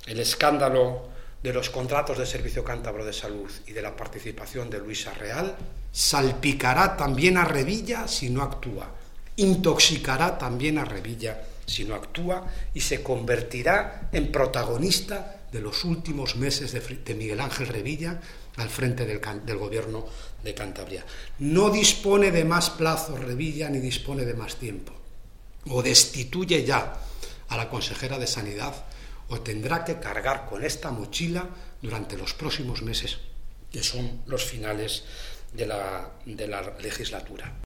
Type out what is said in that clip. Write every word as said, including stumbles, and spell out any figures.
el escándalo de los contratos de Servicio Cántabro de Salud y de la participación de Luisa Real salpicará también a Revilla si no actúa, intoxicará también a Revilla si no actúa y se convertirá en protagonista de los últimos meses de, de Miguel Ángel Revilla al frente del, del gobierno de Cantabria. No dispone de más plazos Revilla ni dispone de más tiempo. O destituye ya a la consejera de Sanidad o tendrá que cargar con esta mochila durante los próximos meses, que son los finales de la, de la legislatura.